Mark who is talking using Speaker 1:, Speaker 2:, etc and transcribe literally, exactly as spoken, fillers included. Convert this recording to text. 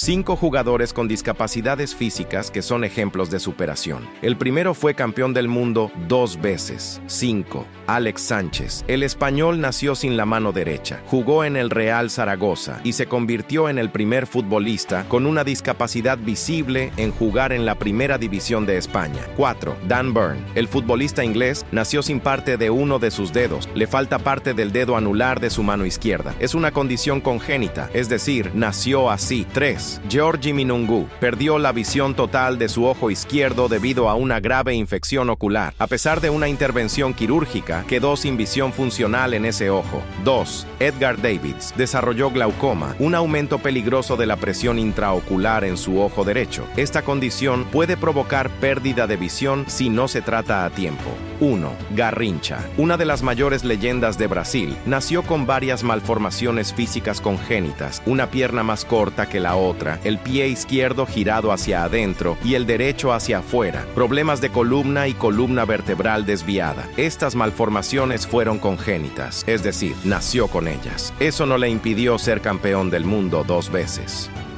Speaker 1: Cinco jugadores con discapacidades físicas que son ejemplos de superación. El primero fue campeón del mundo dos veces. cinco. Alex Sánchez. El español nació sin la mano derecha, jugó en el Real Zaragoza y se convirtió en el primer futbolista con una discapacidad visible en jugar en la primera división de España. cuatro. Dan Burn. El futbolista inglés nació sin parte de uno de sus dedos, le falta parte del dedo anular de su mano izquierda. Es una condición congénita, es decir, nació así. tres. Georgi Minungu. Perdió la visión total de su ojo izquierdo debido a una grave infección ocular. A pesar de una intervención quirúrgica, quedó sin visión funcional en ese ojo. dos. Edgar Davids. Desarrolló glaucoma, un aumento peligroso de la presión intraocular en su ojo derecho. Esta condición puede provocar pérdida de visión si no se trata a tiempo. uno. Garrincha. Una de las mayores leyendas de Brasil, nació con varias malformaciones físicas congénitas, una pierna más corta que la otra, el pie izquierdo girado hacia adentro y el derecho hacia afuera, problemas de columna y columna vertebral desviada. Estas malformaciones fueron congénitas, es decir, nació con ellas. Eso no le impidió ser campeón del mundo dos veces.